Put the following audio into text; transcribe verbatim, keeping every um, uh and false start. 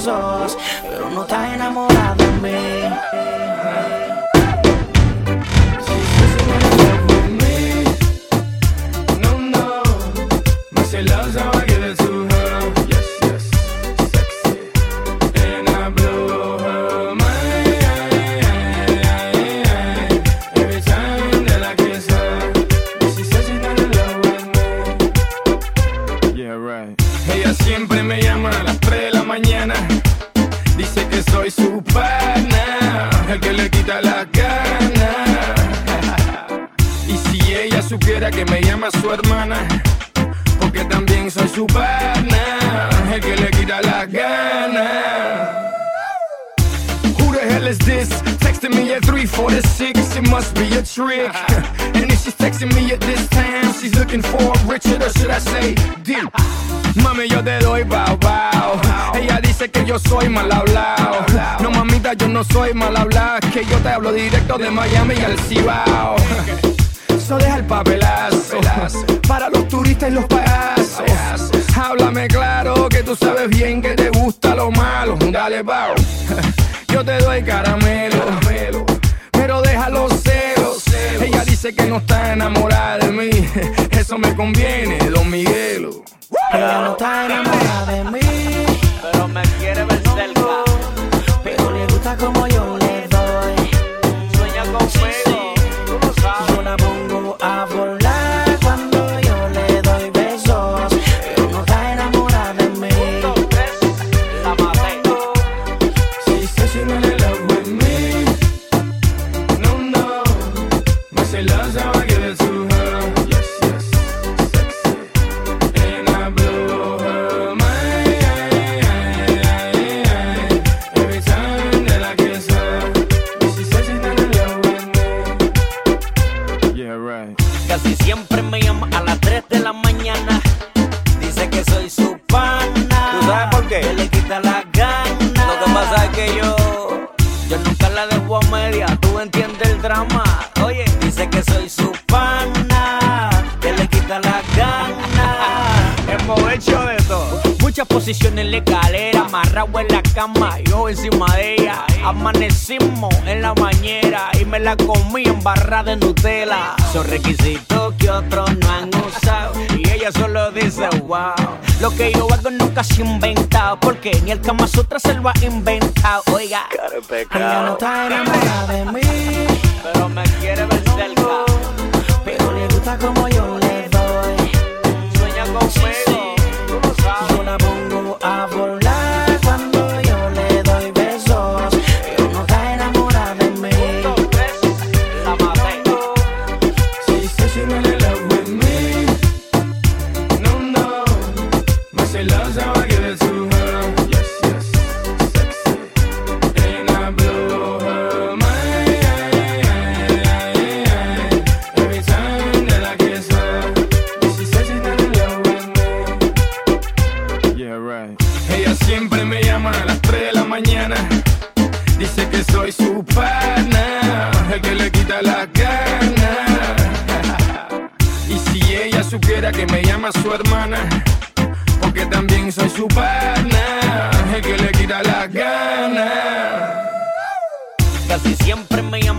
besos, pero no está enamorada de mí. Ella siempre me llama a las tres de la mañana. Dice que soy su pana, el que le quita la gana. Y si ella supiera que me llama su hermana, porque también soy su pana, el que le quita la gana. Who the hell is this? Texting me at three forty-six, it must be a trick. And if she's texting me at this time, she's looking for Richard, or should I say Dick? Mami, yo te doy bao bao. Ella dice que yo soy mal hablado. No, mamita, yo no soy mal hablado, que yo te hablo directo de Miami y al Cibao. So deja el papelazo para los turistas y los payasos. Háblame claro, que tú sabes bien que te gusta lo malo. Dale, bao. Yo te doy caramelo, pero deja los celos. Ella dice que no está enamorada de mí. Eso me conviene, Don Miguelo. Ella no está enamorada de mí, pero me quiere ver cerca. pero le gusta como yo le doy. Sueña conmigo, tú lo sabes. Yo la pongo a volar cuando yo le doy besos, pero no está enamorada de mí. La maté. She says she's not in love with me. No, no. But she loves how I give it to her. Yes, yes, sexy. And I blow her mind every time that I kiss her. She says she's not in love with me. Yeah, right. Casi siempre me llama a las tres de la mañana. Dice que soy su pana. ¿Tú sabes por qué? Que le quita la gana. Lo que pasa es que yo, yo nunca la dejo a media. Tú entiendes el drama. Oye, dice que soy su pana, que le quita la gana. Hemos hecho de todo. Muchas posiciones en la escalera, amarrado en la cama, yo encima de ella. Amanecimos en la bañera y me la comí en barra de Nutella. Son requisitos que otros no han usado y ella solo dice wow. Lo que yo hago nunca se ha inventado, porque ni el Kama Sutra se lo ha inventado. Oiga, Ella no está enamorada de mí, pero me quiere ver cerca. pero le gusta como yo le doy. Sueña conmigo, tú lo sabes. Yo la pongo a volar cuando yo le doy besos, pero no está enamorada de mí. La maté. She says she's not in love with me. No, no. But she loves how I give it to her. Yes, yes, sexy. And I blow her mind every time that I kiss her. She says she's not in love with me. Yeah, right. Ella siempre me llama a las tres de la mañana. Dice que soy su pana, el que le quita la gana. Y si ella supiera que me llama su hermana, porque también soy su pana, el que le quita la gana. Casi siempre me llama